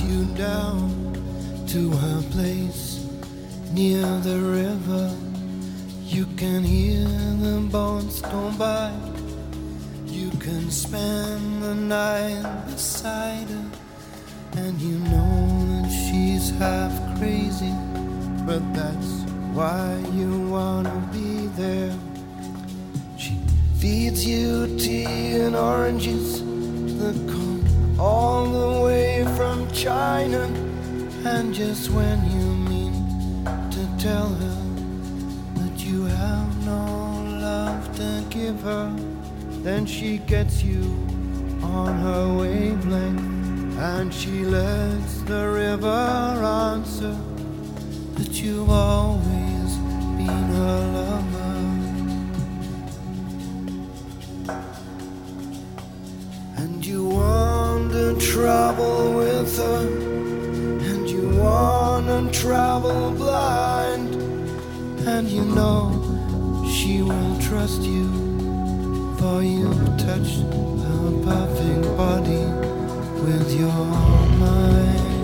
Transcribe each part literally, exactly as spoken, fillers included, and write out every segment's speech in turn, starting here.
you down to her place near the river. You can hear the boats go by. You can spend the night beside her, and you know that she's half crazy, but that's why you wanna be there. She feeds you tea and oranges that come all the way from China, and just when you mean to tell her that you have no love to give her, then she gets you on her wavelength, and she lets the river answer that you've always been her lover. And you want to travel with her, and you want to travel blind, and you know she will trust you, for you touched her perfect body with your mind.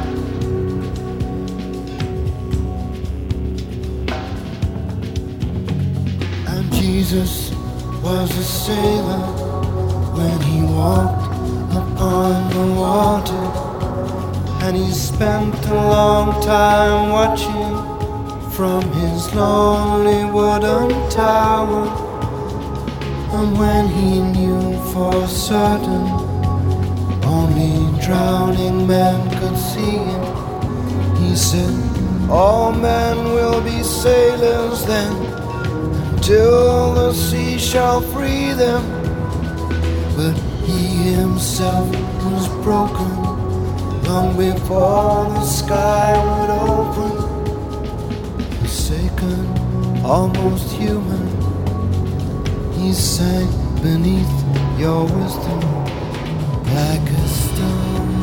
And Jesus was a sailor when he walked upon the water, and he spent a long time watching from his lonely wooden tower. And when he knew for certain only drowning men could see him, he said, all men will be sailors then, until the sea shall free them. But he himself was broken long before the sky would open. Forsaken, almost human, he sank beneath your wisdom like a stone.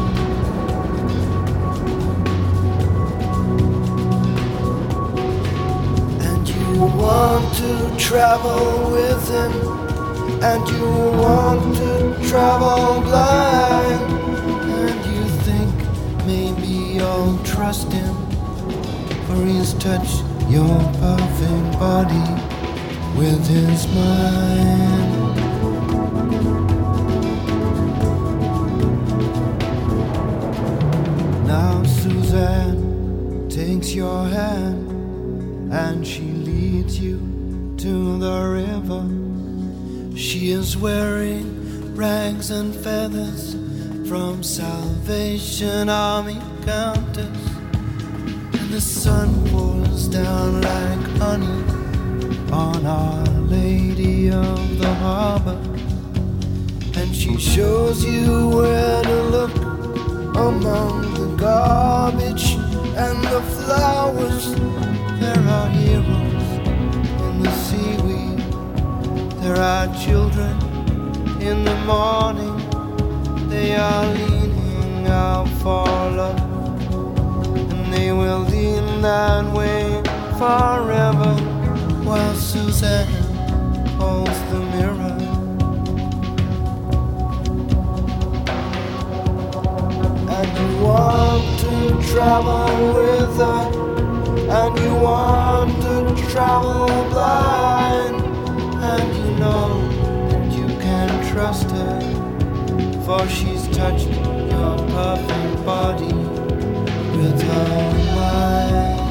And you want to travel with him, and you want to travel blind, and you think maybe you'll trust him, for he's touched your perfect body with his mind. Now Suzanne takes your hand, and she leads you to the river. She is wearing rags and feathers from Salvation Army counters, and the sun pours down like honey on Our Lady of the Harbor, and she shows you where to look among the garbage and the flowers. There are heroes in the seaweed, there are children in the morning, they are leaning out for love, and they will lean that way forever, while Suzanne holds the mirror. And you want to travel with her, and you want to travel blind, and you know that you can trust her, for she's touched your perfect body with her mind.